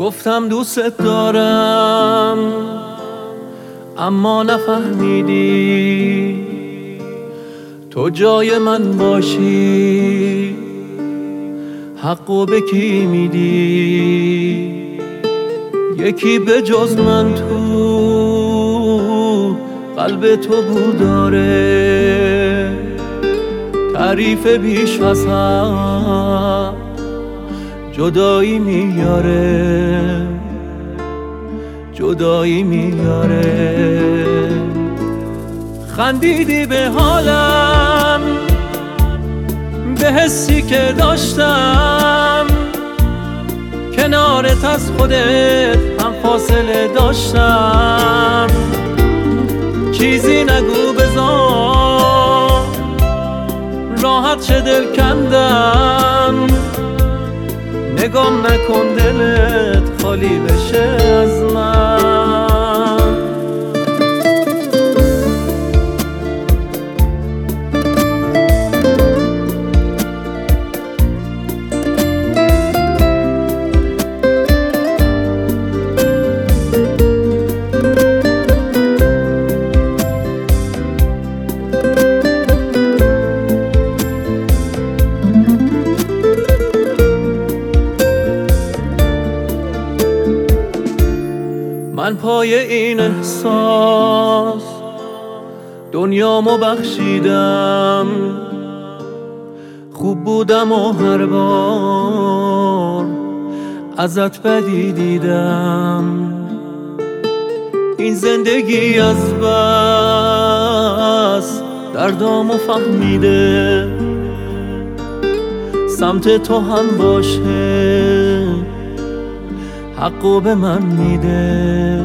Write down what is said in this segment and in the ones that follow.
گفتم دوست دارم اما نفهمیدی تو جای من باشی حقو به کی میدی؟ یکی به جز من تو قلب تو بود داره تعریف بیش از هم جدایی میاره جدایی میاره. خندیدی به حالم به حسی که داشتم کنارت از خودت هم فاصله داشتم. چیزی نگو بذار راحت شه دل کندم نگام نکن دلت خالی بشه از من. من پای این احساس دنیامو بخشیدم خوب بودم و هر بار ازت بدی دیدم. این زندگی از بس دردامو فهمیده سمت تو هم باشه حقو به من میده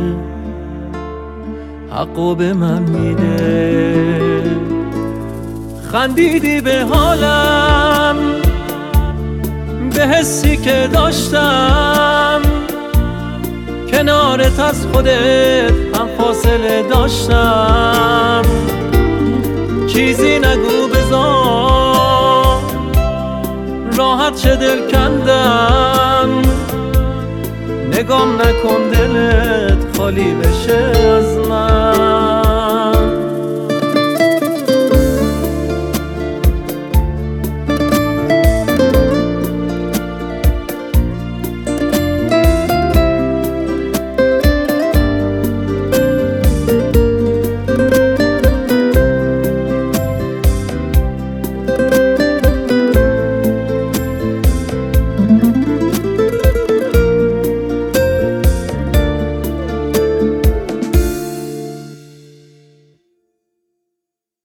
حقو به من میده. خندیدی به حالم به حسی که داشتم کنارت از خودت هم فاصله داشتم. چیزی نگو بذار راحت شه دل کندم نگام نکن دلت خالی بشه از من.